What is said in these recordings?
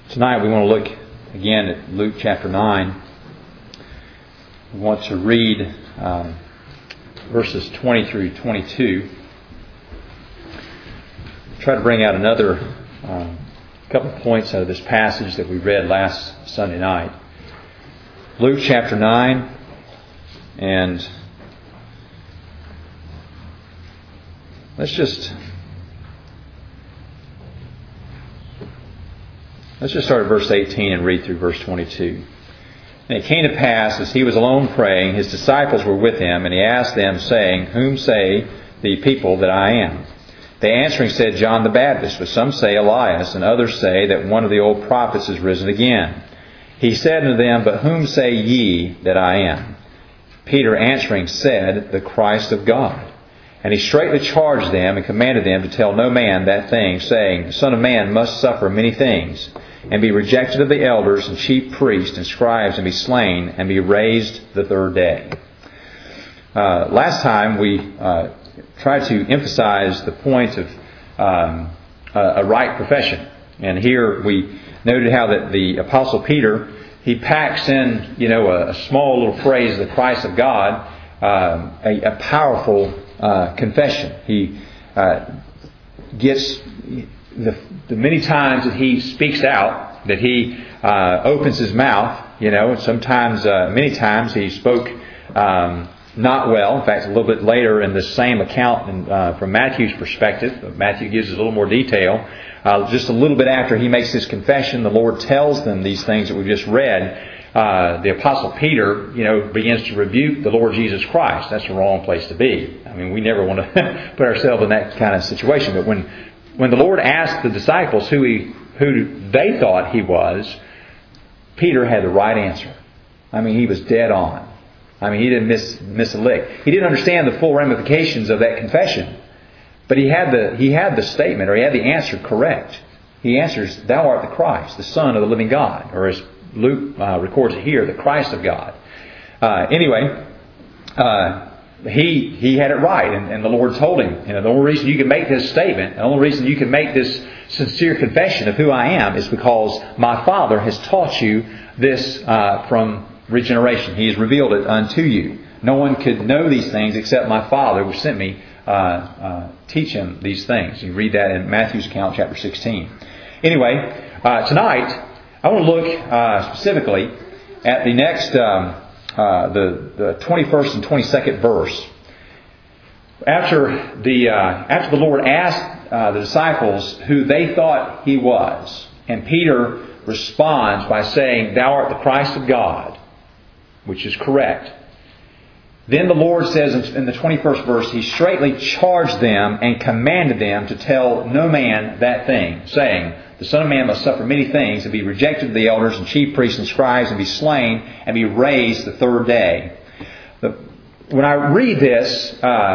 Tonight we want to look again at Luke chapter 9. We want to read verses 20 through 22. Try to bring out another couple of points out of this passage that we read last Sunday night. Luke chapter 9, and let's just start at verse 18 and read through verse 22. And it came to pass, as he was alone praying, his disciples were with him, and he asked them, saying, Whom say the people that I am? They answering said, John the Baptist, but some say Elias, and others say that one of the old prophets is risen again. He said unto them, But whom say ye that I am? Peter answering said, The Christ of God. And he straightly charged them and commanded them to tell no man that thing, saying, The Son of Man must suffer many things, and be rejected of the elders and chief priests and scribes, and be slain, and be raised the third day. Last time we tried to emphasize the point of a right profession. And here we noted how that the Apostle Peter, he packs in, a small little phrase, the Christ of God, a powerful confession. He gets the many times that he speaks out, that he opens his mouth, sometimes, many times he spoke not well. In fact, a little bit later in the same account from Matthew's perspective, Matthew gives us a little more detail. Just a little bit after he makes his confession, the Lord tells them these things that we've just read. The Apostle Peter, begins to rebuke the Lord Jesus Christ. That's the wrong place to be. I mean, we never want to put ourselves in that kind of situation. But when the Lord asked the disciples who they thought he was, Peter had the right answer. I mean, he was dead on. I mean, he didn't miss a lick. He didn't understand the full ramifications of that confession, but he had the statement, or he had the answer correct. He answers, "Thou art the Christ, the Son of the living God," or as Luke records it here, the Christ of God. He had it right, and the Lord told him, the only reason you can make this statement, the only reason you can make this sincere confession of who I am is because my Father has taught you this from regeneration. He has revealed it unto you. No one could know these things except my Father who sent me teach him these things. You read that in Matthew's account, chapter 16. Anyway, tonight I want to look specifically at the next, the 21st and 22nd verse. After the Lord asked the disciples who they thought he was, and Peter responds by saying, "Thou art the Christ of God," which is correct. Then the Lord says in the 21st verse, He straightly charged them and commanded them to tell no man that thing, saying, The Son of Man must suffer many things, and be rejected of the elders and chief priests and scribes, and be slain, and be raised the third day. When I read this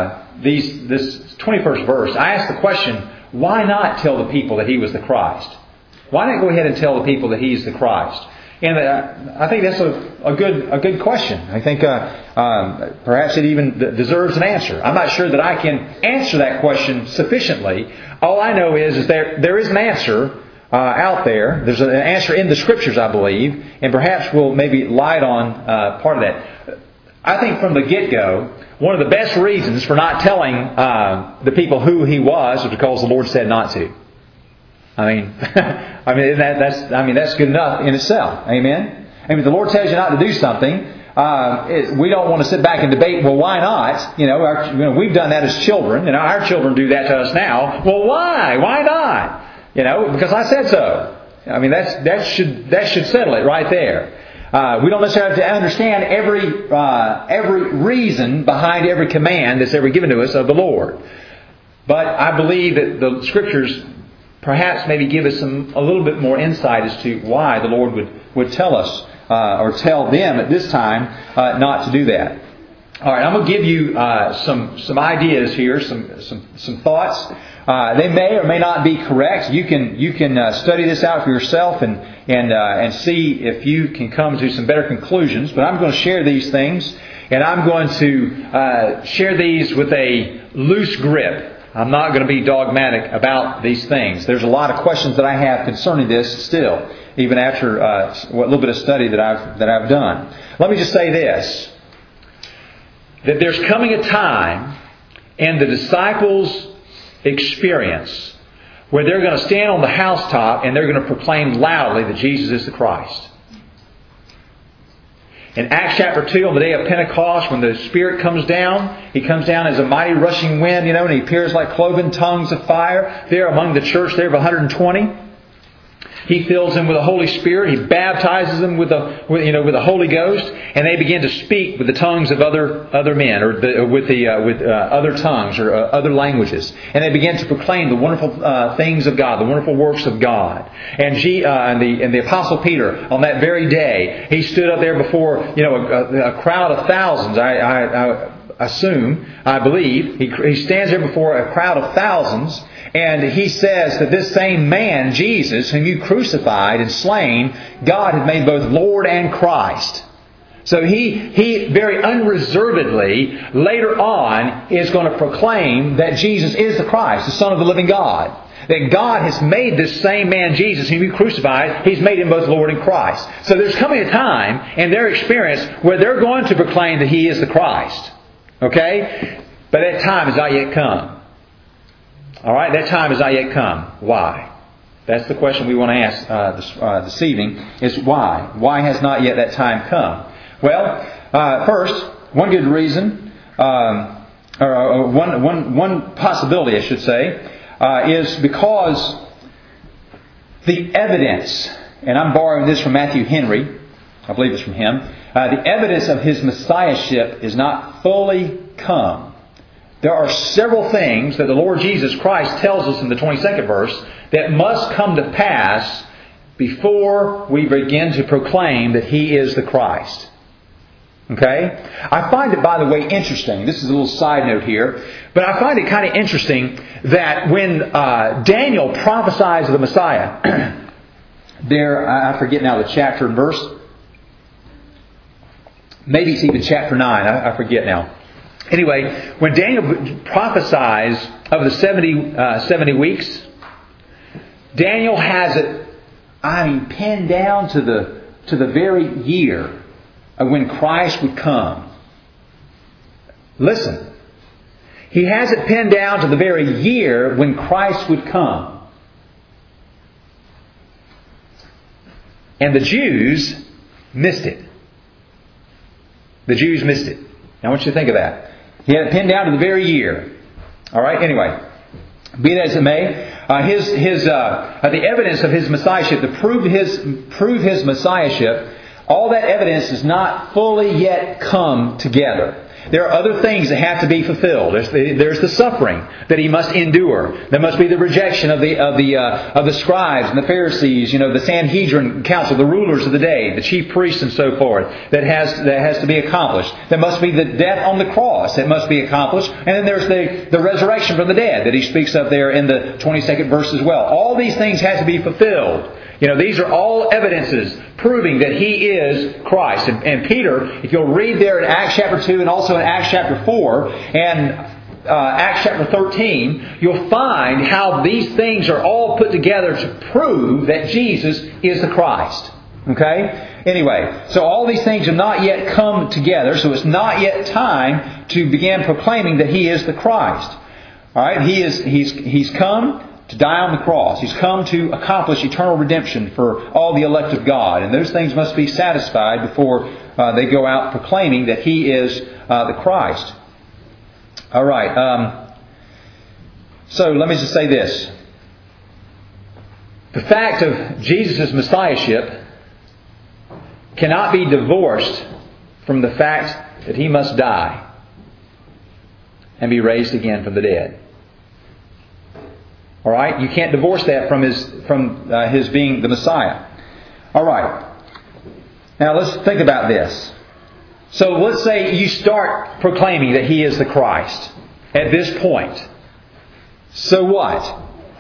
21st verse, I ask the question, why not tell the people that He was the Christ? Why not go ahead and tell the people that He's the Christ? And I think that's a good question. I think perhaps it even deserves an answer. I'm not sure that I can answer that question sufficiently. All I know is there is an answer out there. There's an answer in the Scriptures, I believe, and perhaps we'll maybe light on part of that. I think from the get-go, one of the best reasons for not telling the people who He was because the Lord said not to. I mean, that's good enough in itself. Amen. I mean, if the Lord tells you not to do something, we don't want to sit back and debate. Well, why not? We've done that as children. Our children do that to us now. Well, why? Why not? Because I said so. I mean, that should settle it right there. We don't necessarily have to understand every reason behind every command that's ever given to us of the Lord. But I believe that the Scriptures perhaps maybe give us a little bit more insight as to why the Lord would tell us or tell them at this time not to do that. All right, I'm going to give you some ideas here, some thoughts. They may or may not be correct. You can study this out for yourself and see if you can come to some better conclusions. But I'm going to share these things, and I'm going to share these with a loose grip. I'm not going to be dogmatic about these things. There's a lot of questions that I have concerning this still, even after a little bit of study that I've done. Let me just say this, that there's coming a time in the disciples' experience where they're going to stand on the housetop and they're going to proclaim loudly that Jesus is the Christ. In Acts chapter 2, on the day of Pentecost, when the Spirit comes down, He comes down as a mighty rushing wind, and He appears like cloven tongues of fire there among the church there of 120. He fills them with the Holy Spirit. He baptizes them with the Holy Ghost, and they begin to speak with the tongues of other men, or with other tongues or other languages, and they begin to proclaim the wonderful things of God, the wonderful works of God. And the Apostle Peter, on that very day, he stood up there before a crowd of thousands. I believe he stands there before a crowd of thousands. And he says that this same man, Jesus, whom you crucified and slain, God had made both Lord and Christ. So he very unreservedly, later on, is going to proclaim that Jesus is the Christ, the Son of the living God. That God has made this same man, Jesus, whom you crucified, He's made Him both Lord and Christ. So there's coming a time in their experience where they're going to proclaim that He is the Christ. Okay? But that time has not yet come. All right, that time has not yet come. Why? That's the question we want to ask this evening, is why? Why has not yet that time come? Well, first, one good reason, or one possibility, I should say, is because the evidence, and I'm borrowing this from Matthew Henry, I believe it's from him, the evidence of His Messiahship is not fully come. There are several things that the Lord Jesus Christ tells us in the 22nd verse that must come to pass before we begin to proclaim that He is the Christ. Okay? I find it, by the way, interesting. This is a little side note here. But I find it kind of interesting that when Daniel prophesies of the Messiah, there, I forget now the chapter and verse. Maybe it's even chapter 9. I forget now. Anyway, when Daniel prophesies of the 70 weeks, Daniel has it, pinned down to the very year of when Christ would come. Listen. He has it pinned down to the very year when Christ would come. And the Jews missed it. The Jews missed it. Now I want you to think of that. He had it pinned down to the very year. All right. Anyway, be that as it may, the evidence of His Messiahship, to prove His Messiahship, all that evidence has not fully yet come together. There are other things that have to be fulfilled. There's the suffering that He must endure. There must be the rejection of the scribes and the Pharisees, the Sanhedrin council, the rulers of the day, the chief priests and so forth, that has to be accomplished. There must be the death on the cross that must be accomplished. And then there's the resurrection from the dead that he speaks of there in the 22nd verse as well. All these things have to be fulfilled. These are all evidences proving that He is Christ. And Peter, if you'll read there in Acts chapter 2 and also in Acts chapter 4 and Acts chapter 13, you'll find how these things are all put together to prove that Jesus is the Christ. Okay? Anyway, so all these things have not yet come together, so it's not yet time to begin proclaiming that He is the Christ. All right? He's come to die on the cross. He's come to accomplish eternal redemption for all the elect of God. And those things must be satisfied before they go out proclaiming that He is the Christ. All right. So let me just say this. The fact of Jesus' Messiahship cannot be divorced from the fact that He must die and be raised again from the dead. All right, you can't divorce that from his being the Messiah. All right. Now let's think about this. So let's say you start proclaiming that He is the Christ at this point. So what?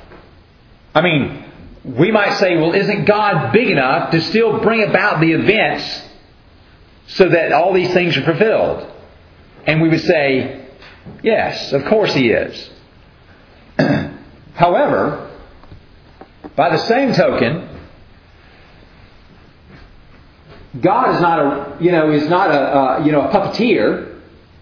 We might say, well, isn't God big enough to still bring about the events so that all these things are fulfilled? And we would say, yes, of course He is. However, by the same token, God is not a puppeteer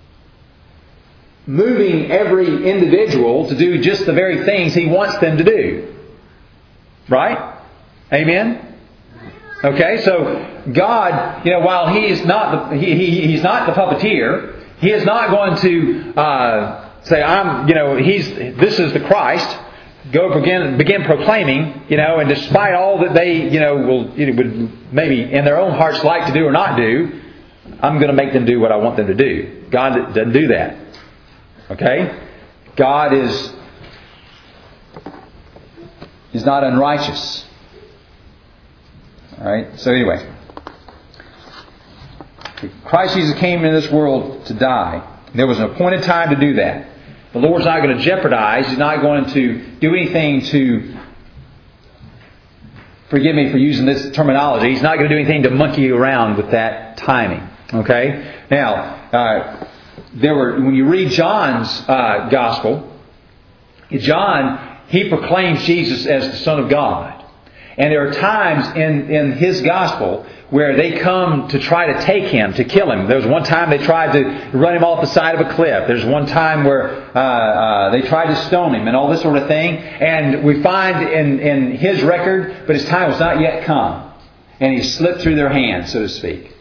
moving every individual to do just the very things He wants them to do. Right? Amen? Okay, so God, while He's not He's not the puppeteer, He is not going to say, this is the Christ. Go begin proclaiming, and despite all that they, would maybe in their own hearts like to do or not do, I'm going to make them do what I want them to do. God doesn't do that. Okay? God is not unrighteous. All right? So anyway, Christ Jesus came into this world to die. There was an appointed time to do that. The Lord's not going to jeopardize. He's not going to do anything to, forgive me for using this terminology, He's not going to do anything to monkey around with that timing. Okay? Now, when you read John's Gospel, John, he proclaims Jesus as the Son of God. And there are times in his Gospel where they come to try to take Him, to kill Him. There was one time they tried to run Him off the side of a cliff. There's one time where they tried to stone Him and all this sort of thing. And we find in His record, but His time was not yet come. And He slipped through their hands, so to speak.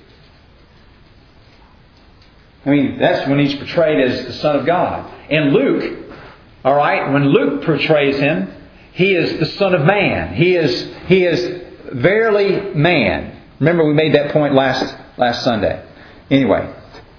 I mean, that's when He's portrayed as the Son of God. And Luke, all right, when Luke portrays Him, He is the Son of Man. He is verily man. Remember, we made that point last Sunday. Anyway.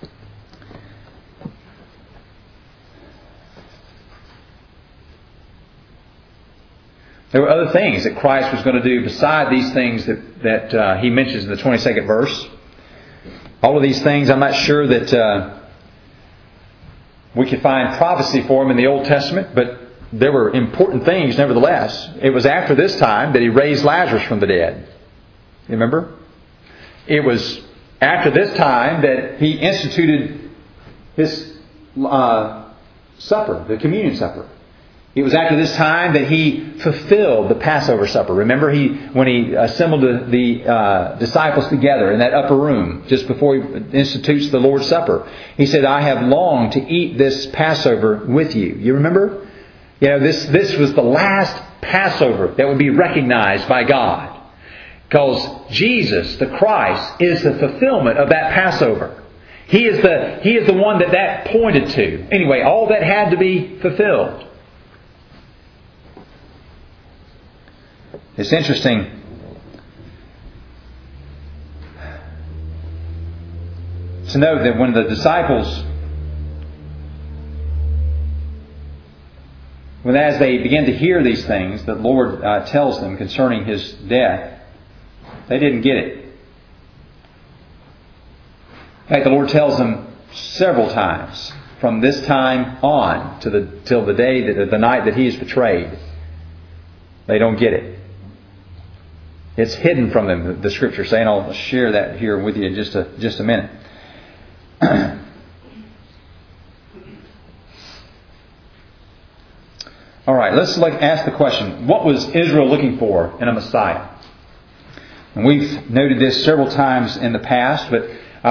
There were other things that Christ was going to do beside these things that He mentions in the 22nd verse. All of these things, I'm not sure that we could find prophecy for Him in the Old Testament, but there were important things nevertheless. It was after this time that He raised Lazarus from the dead. You remember? It was after this time that He instituted His supper, the communion supper. It was after this time that He fulfilled the Passover supper. Remember, when He assembled the disciples together in that upper room just before He institutes the Lord's Supper, He said, "I have longed to eat this Passover with you." You remember? This was the last Passover that would be recognized by God. Because Jesus, the Christ, is the fulfillment of that Passover. He is the one that pointed to. Anyway, all that had to be fulfilled. It's interesting to note that when the disciples, as they begin to hear these things that the Lord tells them concerning His death, they didn't get it. In fact, the Lord tells them several times from this time on till the day the night that He is betrayed. They don't get it. It's hidden from them, the Scripture saying. I'll share that here with you in just a minute. All right, let's ask the question: what was Israel looking for in a Messiah? And we've noted this several times in the past, but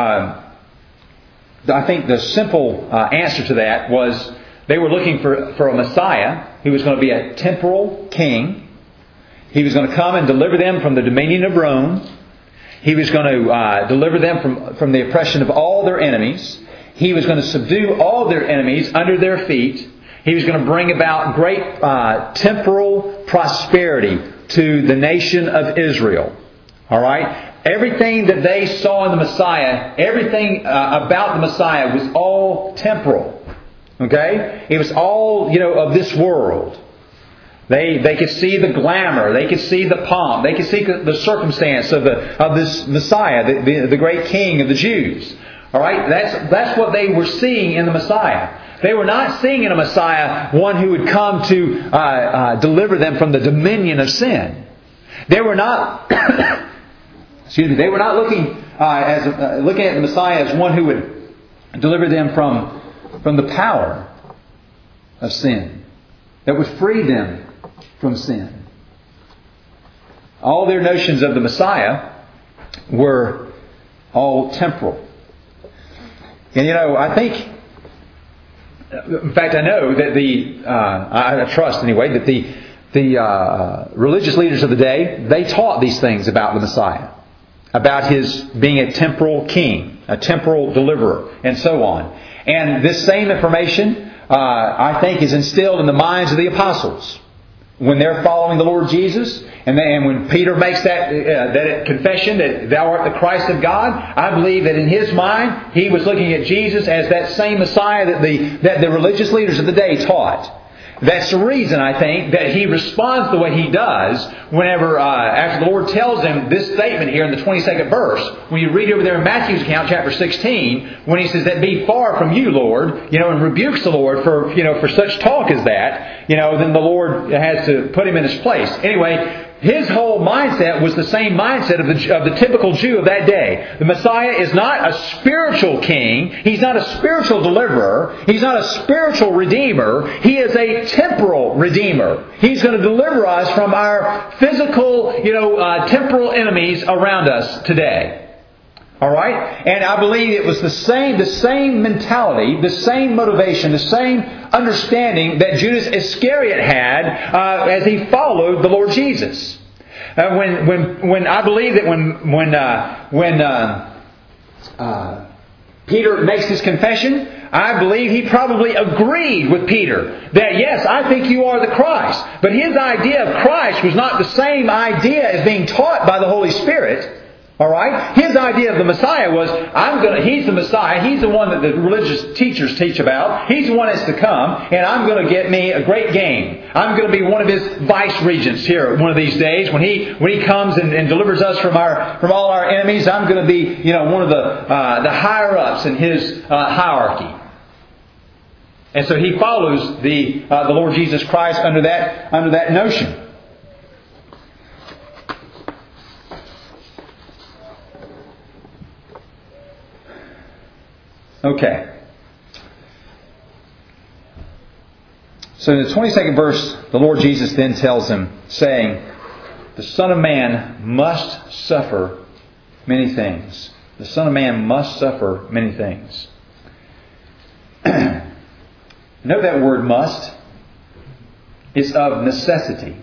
I think the simple answer to that was they were looking for a Messiah who was going to be a temporal king. He was going to come and deliver them from the dominion of Rome. He was going to deliver them from the oppression of all their enemies. He was going to subdue all their enemies under their feet. He was going to bring about great temporal prosperity to the nation of Israel. All right? Everything that they saw in the Messiah, everything about the Messiah was all temporal. Okay? It was all, of this world. They could see the glamour. They could see the pomp. They could see the circumstance of this Messiah, the great King of the Jews. All right? That's what they were seeing in the Messiah. They were not seeing in a Messiah one who would come to deliver them from the dominion of sin. They were not They were not looking at the Messiah as one who would deliver them from the power of sin. that would free them from sin. All their notions of the Messiah were all temporal. And I think, in fact, I know that I trust anyway, that the religious leaders of the day, they taught these things about the Messiah. About His being a temporal king, a temporal deliverer, and so on. And this same information, I think, is instilled in the minds of the apostles. When they're following the Lord Jesus, and when Peter makes that confession that Thou art the Christ of God, I believe that in his mind, he was looking at Jesus as that same Messiah that the religious leaders of the day taught. That's the reason, I think, that he responds the way he does whenever, after the Lord tells him this statement here in the 22nd verse, when you read over there in Matthew's account, chapter 16, when he says, "That be far from you, Lord," and rebukes the Lord for such talk as that, then the Lord has to put him in his place. Anyway, his whole mindset was the same mindset of the typical Jew of that day. The Messiah is not a spiritual king. He's not a spiritual deliverer. He's not a spiritual redeemer. He is a temporal redeemer. He's going to deliver us from our physical, temporal enemies around us today. All right? And I believe it was the same mentality, the same motivation, the same understanding that Judas Iscariot had as he followed the Lord Jesus. When I believe that when Peter makes his confession, I believe he probably agreed with Peter that, yes, I think you are the Christ. But his idea of Christ was not the same idea as being taught by the Holy Spirit. All right? His idea of the Messiah was, He's the Messiah. He's the one that the religious teachers teach about. He's the one that's to come, and I'm going to get me a great gain. I'm going to be one of His vice regents here one of these days. When He comes and delivers us from all our enemies, I'm going to be, one of the higher ups in His hierarchy. And so he follows the Lord Jesus Christ under that notion. Okay. So in the 22nd verse, the Lord Jesus then tells them, saying, "The Son of Man must suffer many things." The Son of Man must suffer many things. Note that word "must." It's of necessity.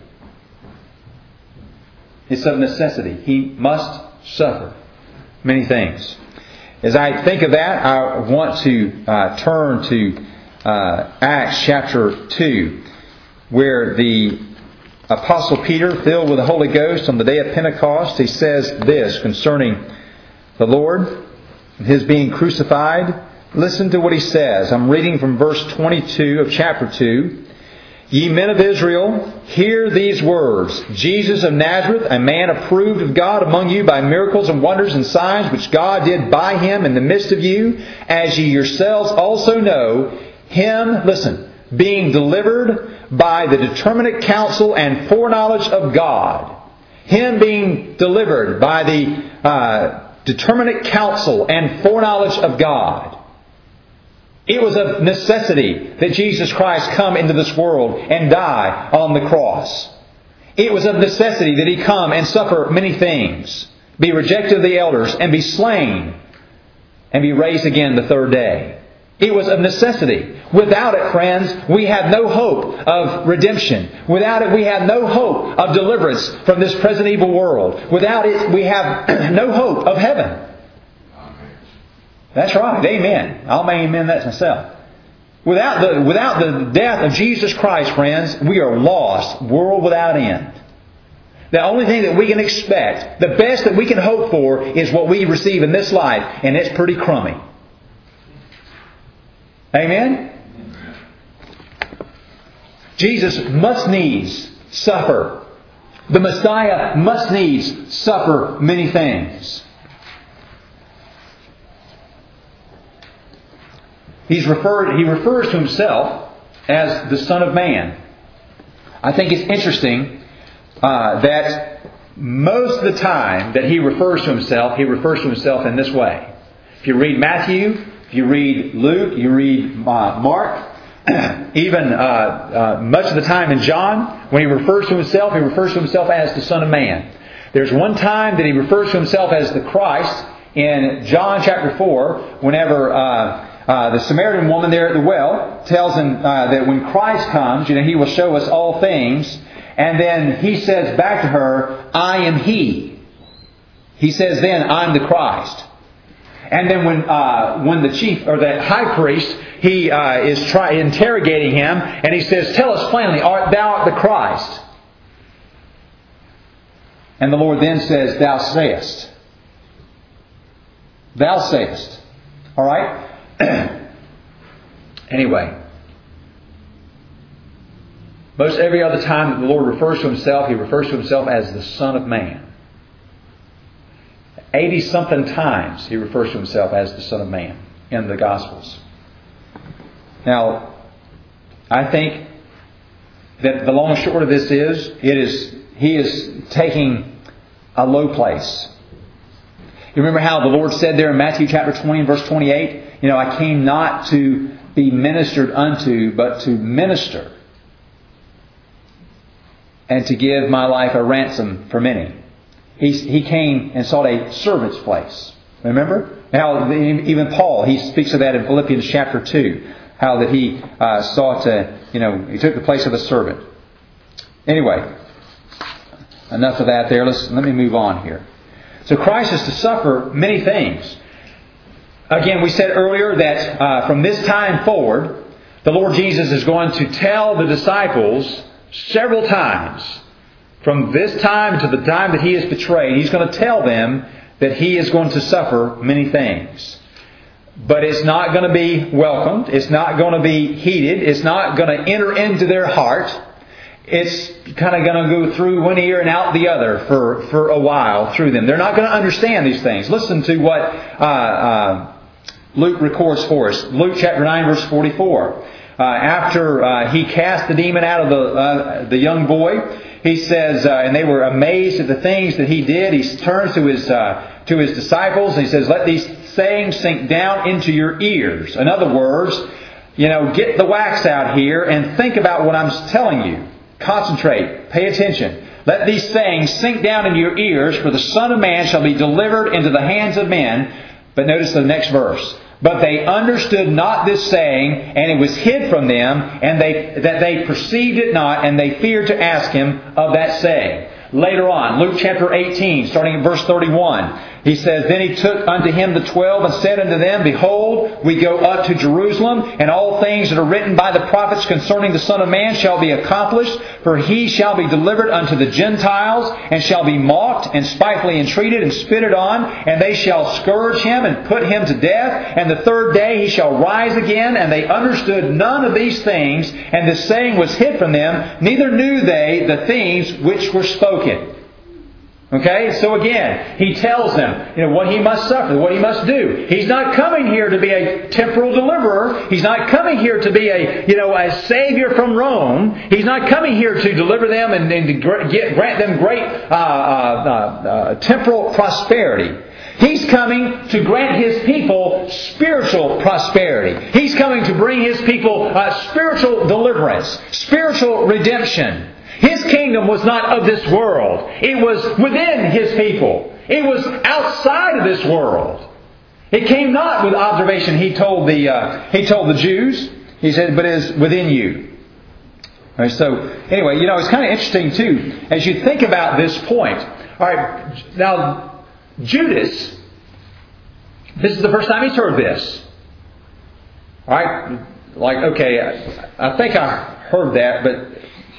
It's of necessity. He must suffer many things. As I think of that, I want to turn to Acts chapter 2, where the Apostle Peter, filled with the Holy Ghost on the day of Pentecost, he says this concerning the Lord and His being crucified. Listen to what he says. I'm reading from verse 22 of chapter 2. "Ye men of Israel, hear these words. Jesus of Nazareth, a man approved of God among you by miracles and wonders and signs, which God did by Him in the midst of you, as ye yourselves also know, Him," listen, "being delivered by the determinate counsel and foreknowledge of God." Him being delivered by the determinate counsel and foreknowledge of God. It was of necessity that Jesus Christ come into this world and die on the cross. It was of necessity that He come and suffer many things, be rejected of the elders, and be slain, and be raised again the third day. It was of necessity. Without it, friends, we have no hope of redemption. Without it, we have no hope of deliverance from this present evil world. Without it, we have no hope of heaven. That's right. Amen. I'll amen that myself. Without the death of Jesus Christ, friends, we are lost, world without end. The only thing that we can expect, the best that we can hope for, is what we receive in this life, and it's pretty crummy. Amen? Jesus must needs suffer. The Messiah must needs suffer many things. He refers to Himself as the Son of Man. I think it's interesting that most of the time that He refers to Himself in this way. If you read Matthew, if you read Luke, you read Mark, even much of the time in John, when he refers to himself as the Son of Man. There's one time that he refers to himself as the Christ in John chapter 4, whenever the Samaritan woman there at the well tells him that when Christ comes, He will show us all things. And then he says back to her, I am He. He says then, I'm the Christ. And then when the chief or the high priest, he is interrogating him, and he says, tell us plainly, art thou the Christ? And the Lord then says, thou sayest. Thou sayest. All right? Anyway. Most every other time that the Lord refers to Himself, He refers to Himself as the Son of Man. 80-something times He refers to Himself as the Son of Man in the Gospels. Now, I think that the long and short of this is, He is taking a low place. You remember how the Lord said there in Matthew chapter 20 and verse 28, I came not to be ministered unto, but to minister, and to give my life a ransom for many. He came and sought a servant's place. Remember? How even Paul, he speaks of that in Philippians chapter 2. How that he sought to, he took the place of a servant. Anyway, enough of that there. Let me move on here. So Christ is to suffer many things. Again, we said earlier that from this time forward, the Lord Jesus is going to tell the disciples several times, from this time to the time that He is betrayed, He's going to tell them that He is going to suffer many things. But it's not going to be welcomed. It's not going to be heeded. It's not going to enter into their heart. It's kind of going to go through one ear and out the other for a while through them. They're not going to understand these things. Listen to what Luke records for us. Luke chapter 9 verse 44. After he cast the demon out of the young boy, he says, and they were amazed at the things that he did. He turns to his disciples and he says, let these sayings sink down into your ears. In other words, get the wax out here and think about what I'm telling you. Concentrate. Pay attention. Let these sayings sink down into your ears, for the Son of Man shall be delivered into the hands of men. But notice the next verse. But they understood not this saying, and it was hid from them, and that they perceived it not, and they feared to ask Him of that saying. Later on, Luke chapter 18, starting at verse 31, he says, Then He took unto Him the 12 and said unto them, Behold, we go up to Jerusalem, and all things that are written by the prophets concerning the Son of Man shall be accomplished. For He shall be delivered unto the Gentiles, and shall be mocked, and spitefully entreated, and spitted on, and they shall scourge Him, and put Him to death. And the third day He shall rise again. And they understood none of these things, and this saying was hid from them, neither knew they the things which were spoken. Okay, so again, He tells them, what He must suffer, what He must do. He's not coming here to be a temporal deliverer. He's not coming here to be a savior from Rome. He's not coming here to deliver them and to grant them great temporal prosperity. He's coming to grant His people spiritual prosperity. He's coming to bring His people spiritual deliverance, spiritual redemption. His kingdom was not of this world. It was within His people. It was outside of this world. It came not with observation. He told the Jews. He said, but it is within you. All right, so anyway, it's kind of interesting too, as you think about this point. All right, now Judas, this is the first time he's heard this. All right, I think I heard that, but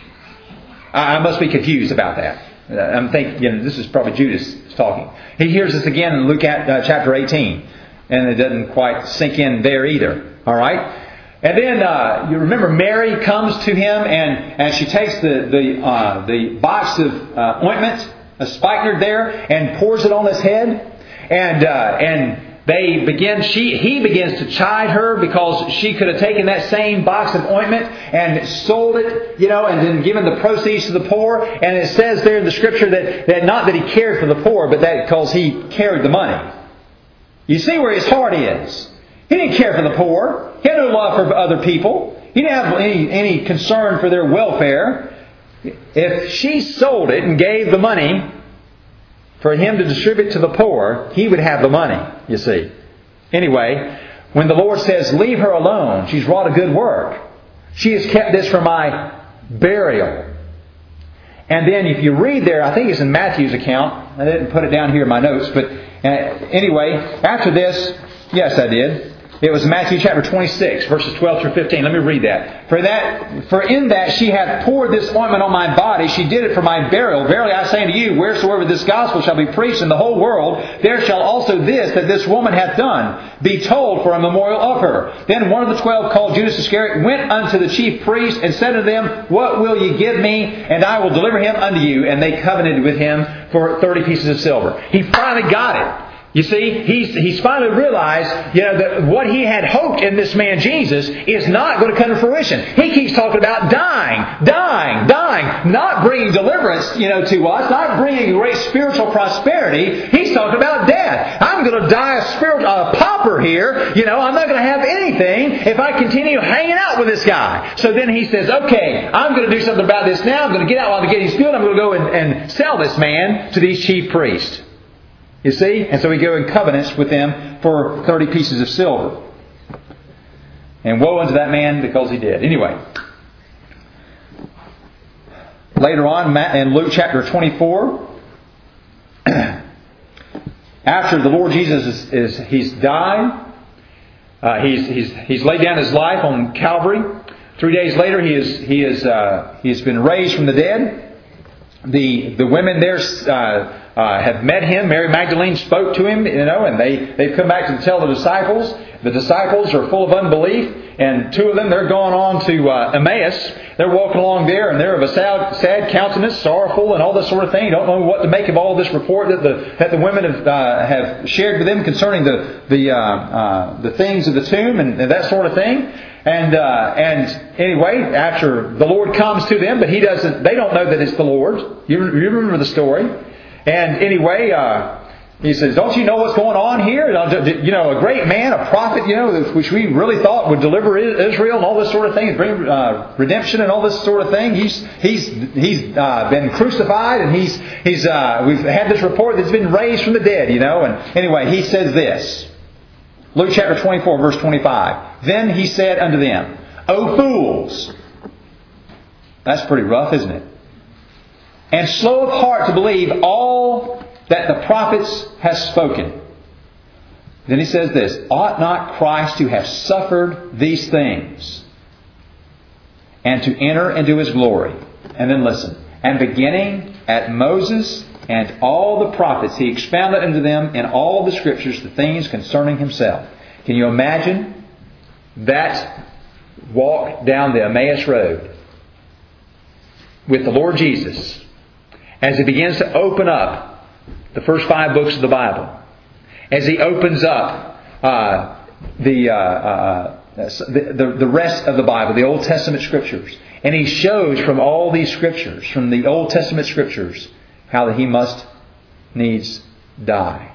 I must be confused about that. I'm thinking, this is probably Judas talking. He hears this again in Luke chapter 18. And it doesn't quite sink in there either. All right? And then you remember Mary comes to him and she takes the box of ointment, a spikenard there, and pours it on his head. And he begins to chide her because she could have taken that same box of ointment and sold it, and then given the proceeds to the poor. And it says there in the Scripture that not that he cared for the poor, but that because he carried the money. You see where his heart is. He didn't care for the poor. He had no love for other people. He didn't have any concern for their welfare. If she sold it and gave the money for him to distribute to the poor, he would have the money, you see. Anyway, when the Lord says, leave her alone, she's wrought a good work. She has kept this for my burial. And then if you read there, I think it's in Matthew's account. I didn't put it down here in my notes, but anyway, after this, yes, I did. It was Matthew chapter 26, verses 12 through 15. Let me read that. For in that she hath poured this ointment on my body, she did it for my burial. Verily I say unto you, wheresoever this gospel shall be preached in the whole world, there shall also this that this woman hath done be told for a memorial of her. Then one of the 12, called Judas Iscariot, went unto the chief priests and said unto them, what will ye give me, and I will deliver him unto you? And they covenanted with him for 30 pieces of silver. He finally got it. You see, he's finally realized, that what he had hoped in this man Jesus is not going to come to fruition. He keeps talking about dying, not bringing deliverance, to us, not bringing great spiritual prosperity. He's talking about death. I'm going to die a pauper here. I'm not going to have anything if I continue hanging out with this guy. So then he says, okay, I'm going to do something about this now. I'm going to get out while the getting's good. I'm going to go and sell this man to these chief priests. You see? And so we go in covenants with them for 30 pieces of silver. And woe unto that man because he did. Anyway. Later on in Luke chapter 24, after the Lord Jesus he's died, he's laid down his life on Calvary. 3 days later he has been raised from the dead. The women there have met him. Mary Magdalene spoke to him, and they've come back to tell the disciples. The disciples are full of unbelief, and two of them, they're going on to Emmaus. They're walking along there, and they're of a sad countenance, sorrowful, and all this sort of thing. You don't know what to make of all this report that the women have shared with them concerning the things of the tomb and that sort of thing. And anyway, after the Lord comes to them, but they don't know that it's the Lord. You remember the story. And anyway, he says, don't you know what's going on here? A great man, a prophet, which we really thought would deliver Israel and all this sort of thing, bring redemption and all this sort of thing. He's been crucified, and we've had this report that's been raised from the dead, And anyway, he says this. Luke chapter 24, verse 25. Then he said unto them, O fools! That's pretty rough, isn't it? And slow of heart to believe all that the prophets have spoken. Then he says this, ought not Christ to have suffered these things and to enter into His glory? And then listen. And beginning at Moses and all the prophets, He expounded unto them in all the Scriptures the things concerning Himself. Can you imagine that walk down the Emmaus Road with the Lord Jesus as He begins to open up the first 5 books of the Bible, as He opens up the rest of the Bible, the Old Testament Scriptures, and He shows from all these Scriptures, from the Old Testament Scriptures, how that He must needs die.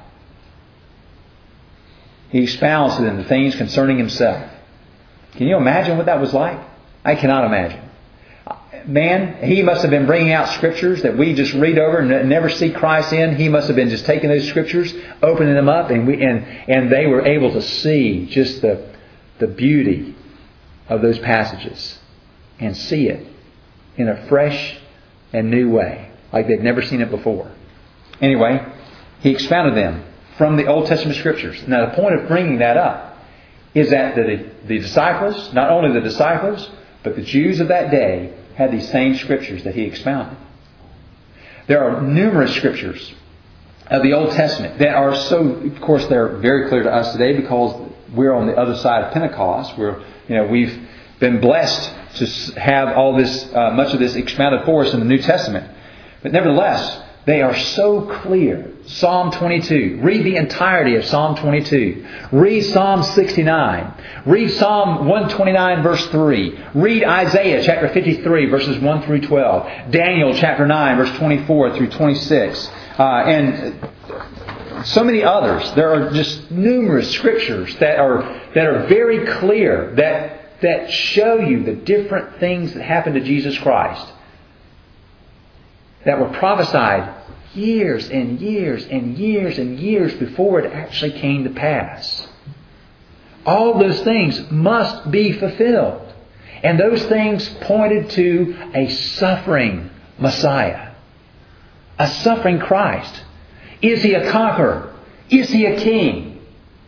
He expounds to them the things concerning Himself. Can you imagine what that was like? I cannot imagine. Man, He must have been bringing out Scriptures that we just read over and never see Christ in. He must have been just taking those Scriptures, opening them up, and they were able to see just the beauty of those passages and see it in a fresh and new way, like they'd never seen it before. Anyway, He expounded them from the Old Testament Scriptures. Now, the point of bringing that up is that the disciples, not only the disciples, but the Jews of that day, had these same Scriptures that He expounded. There are numerous Scriptures of the Old Testament that are of course, they're very clear to us today because we're on the other side of Pentecost. We've been blessed to have all this, much of this expounded for us in the New Testament. But nevertheless, they are so clear. Psalm 22. Read the entirety of Psalm 22. Read Psalm 69. Read Psalm 129 verse 3. Read Isaiah chapter 53 verses 1 through 12. Daniel chapter 9 verse 24 through 26. And so many others. There are just numerous Scriptures that are very clear that that show you the different things that happened to Jesus Christ that were prophesied years and years and years and years before it actually came to pass. All those things must be fulfilled. And those things pointed to a suffering Messiah. A suffering Christ. Is He a conqueror? Is He a king?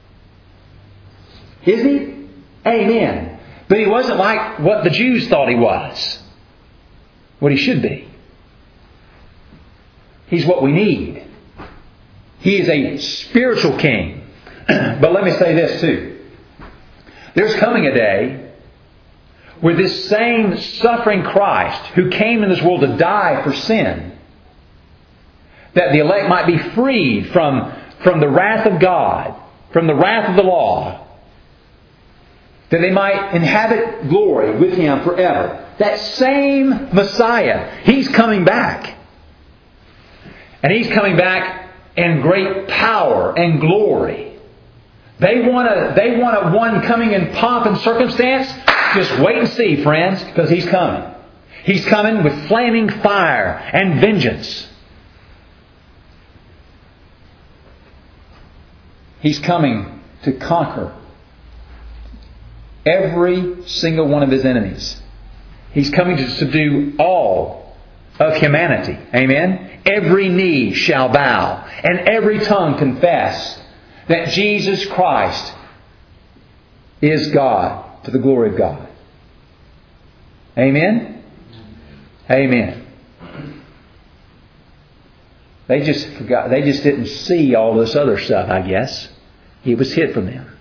Is He? Amen. But He wasn't like what the Jews thought He was. What He should be. He's what we need. He is a spiritual king. But let me say this too. There's coming a day where this same suffering Christ who came in this world to die for sin, that the elect might be freed from the wrath of God, from the wrath of the law, that they might inhabit glory with Him forever. That same Messiah, He's coming back. And He's coming back in great power and glory. They want a one coming in pomp and circumstance. Just wait and see, friends, because He's coming. He's coming with flaming fire and vengeance. He's coming to conquer every single one of His enemies. He's coming to subdue all of humanity. Amen? Every knee shall bow and every tongue confess that Jesus Christ is God, to the glory of God. Amen? Amen. They just forgot. They just didn't see all this other stuff, I guess. It was hid from them.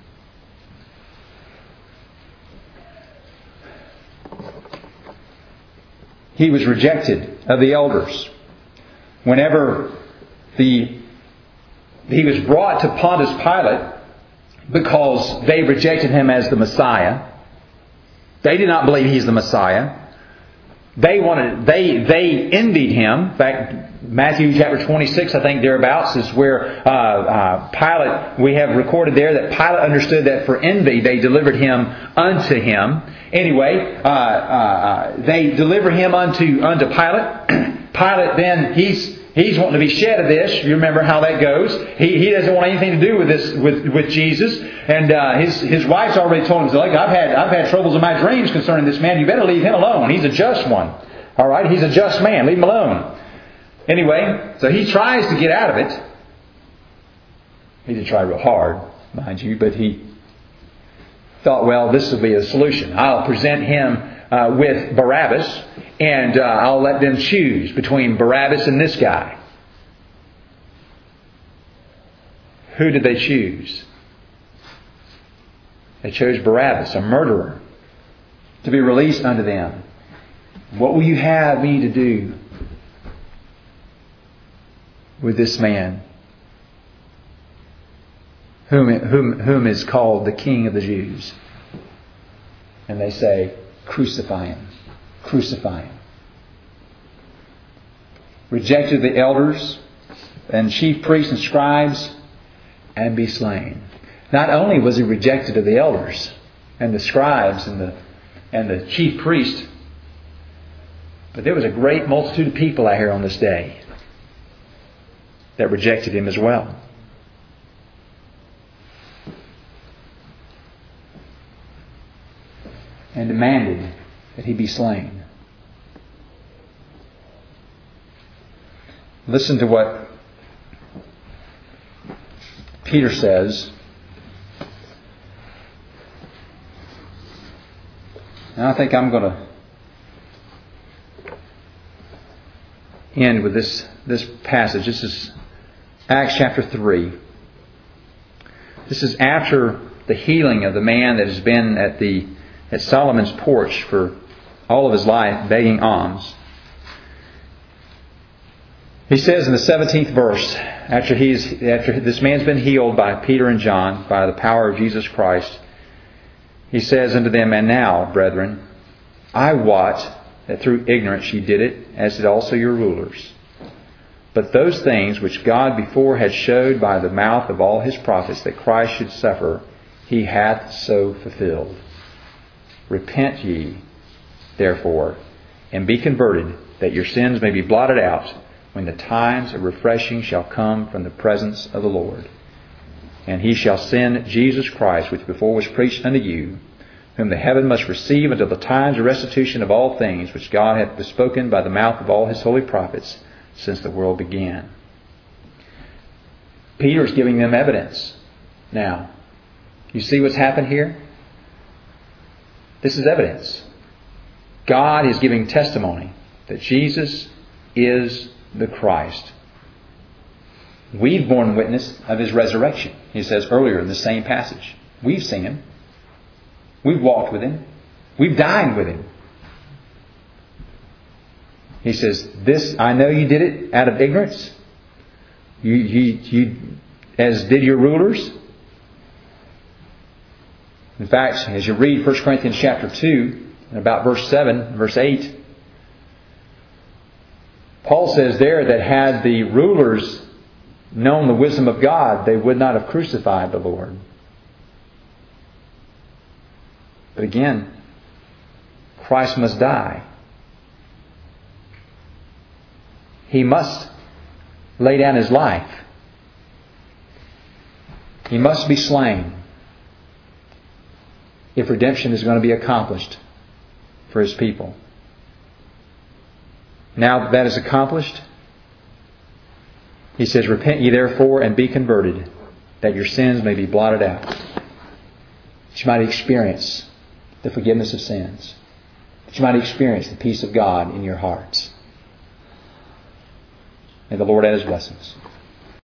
He was rejected of the elders. Whenever he was brought to Pontius Pilate, because they rejected Him as the Messiah. They did not believe He's the Messiah. They envied Him. In fact, Matthew chapter 26, I think thereabouts, is where Pilate, we have recorded there that Pilate understood that for envy they delivered Him unto him. Anyway, they deliver Him unto Pilate. Pilate then, he's wanting to be shed of this. You remember how that goes. He doesn't want anything to do with this with Jesus. And his wife's already told him, "Look, I've had troubles in my dreams concerning this man. You better leave him alone. He's a just one. All right, he's a just man. Leave him alone." Anyway, so he tries to get out of it. He did try real hard, mind you, but he thought, well, this will be a solution. I'll present him with Barabbas, and I'll let them choose between Barabbas and this guy. Who did they choose? They chose Barabbas, a murderer, to be released unto them. What will you have me to do with this man whom is called the King of the Jews? And they say, crucify him. Crucify him. Rejected the elders and chief priests and scribes, and be slain. Not only was He rejected of the elders and the scribes and the chief priests, but there was a great multitude of people out here on this day that rejected Him as well. And demanded that He be slain. Listen to what Peter says. And I think I'm going to end with this passage. This is Acts chapter 3. This is after the healing of the man that has been at Solomon's porch for all of his life, begging alms. He says in the 17th verse, after this man's been healed by Peter and John, by the power of Jesus Christ, he says unto them, "And now, brethren, I wot that through ignorance ye did it, as did also your rulers. But those things which God before had showed by the mouth of all His prophets that Christ should suffer, He hath so fulfilled." Repent ye, therefore, and be converted, that your sins may be blotted out, when the times of refreshing shall come from the presence of the Lord. And He shall send Jesus Christ, which before was preached unto you, whom the heaven must receive until the times of restitution of all things, which God hath bespoken by the mouth of all His holy prophets, since the world began. Peter is giving them evidence. Now, you see what's happened here? This is evidence. God is giving testimony that Jesus is the Christ. We've borne witness of His resurrection. He says earlier in the same passage. We've seen Him. We've walked with Him. We've dined with Him. He says, "This I know you did it out of ignorance. You as did your rulers." In fact, as you read 1 Corinthians chapter 2, and about verse 7, verse 8, Paul says there that had the rulers known the wisdom of God, they would not have crucified the Lord. But again, Christ must die. He must lay down His life. He must be slain if redemption is going to be accomplished for His people. Now that that is accomplished, He says, "Repent ye therefore and be converted, that your sins may be blotted out." That you might experience the forgiveness of sins. That you might experience the peace of God in your hearts. May the Lord add His blessings.